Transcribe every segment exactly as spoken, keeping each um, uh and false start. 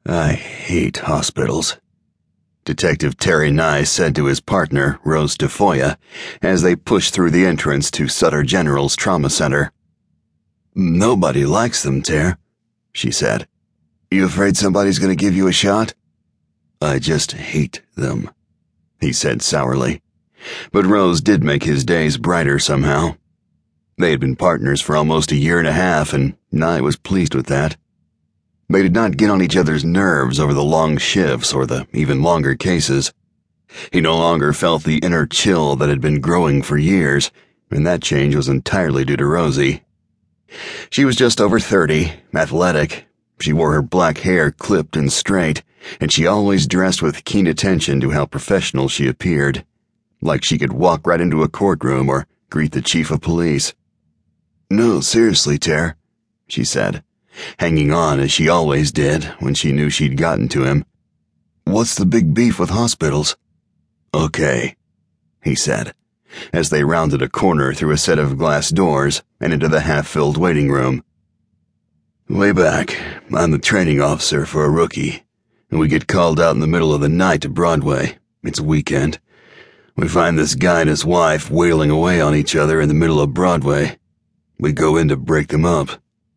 I hate hospitals, Detective Terry Nye said to his partner, Rose Tafoya, as they pushed through the entrance to Sutter General's Trauma Center. Nobody likes them, Ter, she said. You afraid somebody's going to give you a shot? I just hate them, he said sourly. But Rose did make his days brighter somehow. They had been partners for almost a year and a half, and Nye was pleased with that. They did not get on each other's nerves over the long shifts or the even longer cases. He no longer felt the inner chill that had been growing for years, and that change was entirely due to Rosie. She was just over thirty, athletic. She wore her black hair clipped and straight, and she always dressed with keen attention to how professional she appeared, like she could walk right into a courtroom or greet the chief of police. No, seriously, Ter, she said, hanging on as she always did when she knew she'd gotten to him. What's the big beef with hospitals? Okay, he said, as they rounded a corner through a set of glass doors and into the half-filled waiting room. Way back, I'm the training officer for a rookie, and we get called out in the middle of the night to Broadway. It's a weekend. We find this guy and his wife wailing away on each other in the middle of Broadway. We go in to break them up.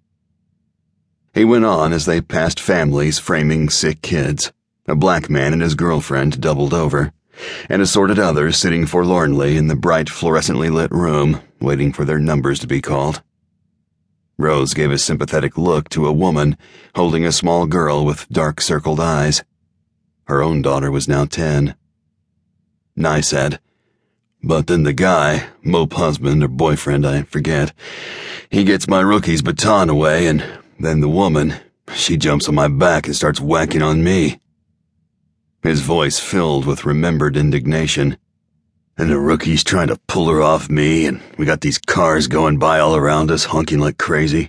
He went on as they passed families framing sick kids, a black man and his girlfriend doubled over, and assorted others sitting forlornly in the bright fluorescently lit room, waiting for their numbers to be called. Rose gave a sympathetic look to a woman holding a small girl with dark-circled eyes. Her own daughter was now ten. Nye said, But then the guy, mope husband or boyfriend, I forget, he gets my rookie's baton away, and then the woman, she jumps on my back and starts whacking on me. His voice filled with remembered indignation. And the rookie's trying to pull her off me, and we got these cars going by all around us, honking like crazy.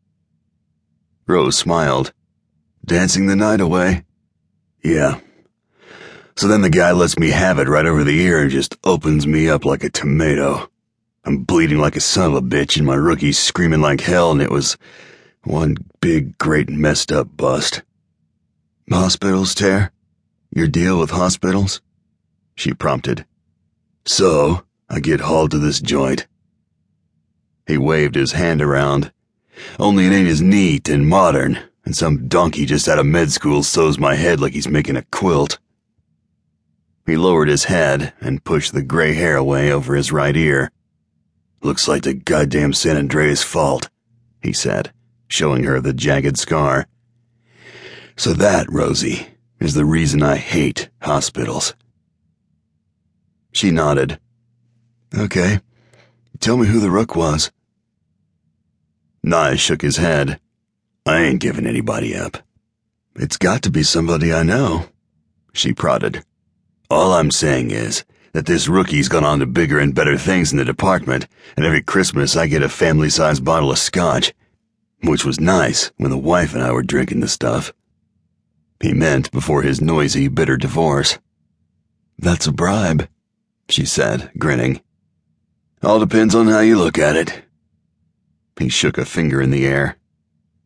Rose smiled. Dancing the night away? Yeah. So then the guy lets me have it right over the ear and just opens me up like a tomato. I'm bleeding like a son of a bitch, and my rookie's screaming like hell, and it was one big, great, messed up bust. Hospitals, Ter? Your deal with hospitals? She prompted. So, I get hauled to this joint. He waved his hand around. Only it ain't as neat and modern, and some donkey just out of med school sews my head like he's making a quilt. He lowered his head and pushed the gray hair away over his right ear. Looks like the goddamn San Andreas fault, he said, showing her the jagged scar. So that, Rosie, is the reason I hate hospitals. She nodded. Okay. Tell me who the rook was. Nye shook his head. I ain't giving anybody up. It's got to be somebody I know, she prodded. All I'm saying is that this rookie's gone on to bigger and better things in the department, and every Christmas I get a family-sized bottle of scotch, which was nice when the wife and I were drinking the stuff. He meant before his noisy, bitter divorce. That's a bribe, she said, grinning. All depends on how you look at it. He shook a finger in the air.